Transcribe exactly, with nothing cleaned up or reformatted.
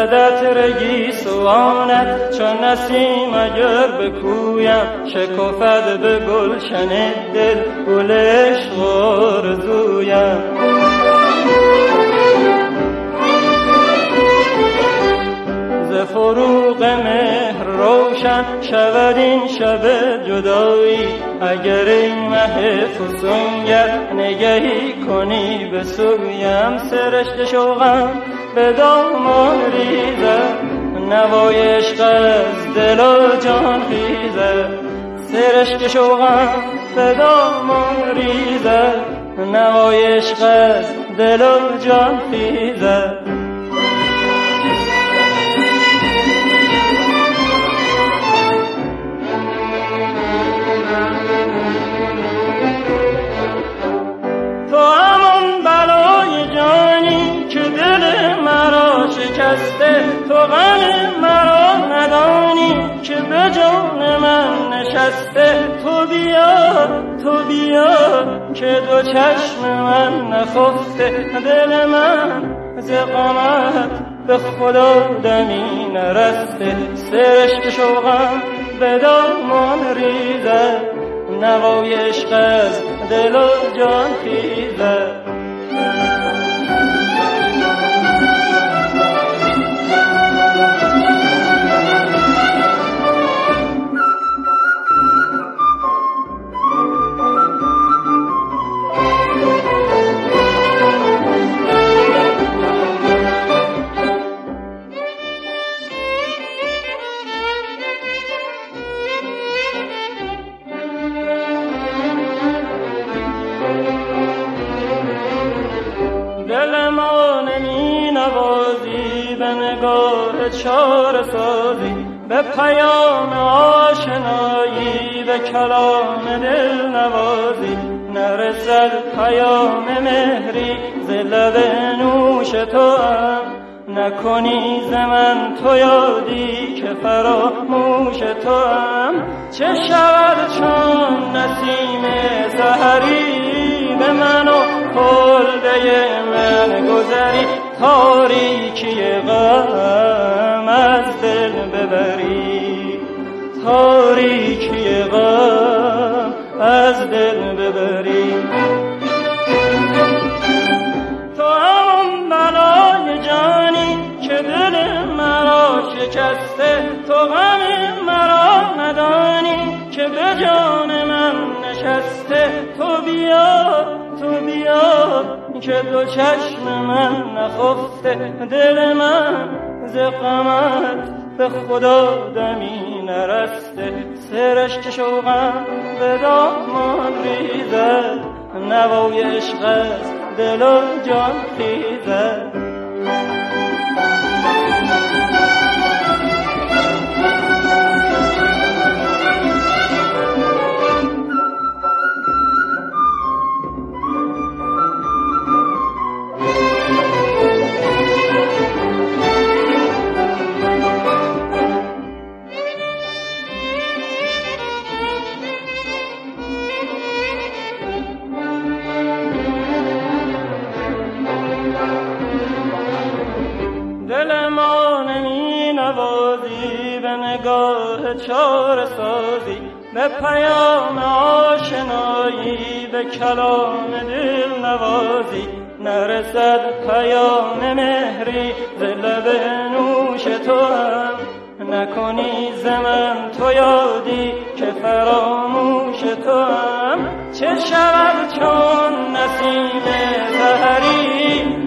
زدت رگی سوانت چون نسیم اگر بکویم شکفت به گلشن دل گل عشق آرزویم ز فروغ مهر روشن شود این شب جدایی اگر این مه فسونگر نگهی کنی به سویم سرشت شوقم به دامان ریزد نوای عشق از دل و جان خیزد سرشت شوقم به دامان ریزد نوای عشق از دل و جان خیزد تو همون بلای جانی که دل مرا شکسته تو غم مرا ندانی که به جان من نشسته تو بیا تو بیا که دو چشم من نخفته دل من ز غمت به خدا دمی نرسته سرشت شوقم به دامان ریزد نوای عشق از دل و جان خیزد دل ما نمی نوازی به نگاه چاره سازی به پیام آشنایی به کلام دل نوازی نرسد پیام مهری ز لب نوش تو هم نکنی ز من تو یادی که فراموش تو هم چه شود چون نسیم سحری به من و خلده من گذری تاریکی غم از دل ببری تاریکی غم از دل ببری تو هم بلای جانی که دل مرا شکسته تو غم مرا ندانی که به جان من نشسته تو بیا تو بیا که دو چشم من نخفته دل من ز غمت به خدا دمی نرسته سرشت شوقم به دامان ریزد نوای عشق از دل و جان خیزد دل ما نمی نوازی به نگاه چاره سازی به پیام آشنایی به کلام دل نوازی نرسد پیام مهری ز لب نوش تو هم نکنی ز من تو یادی که فراموش تو هم چه شود چون نسیم سحری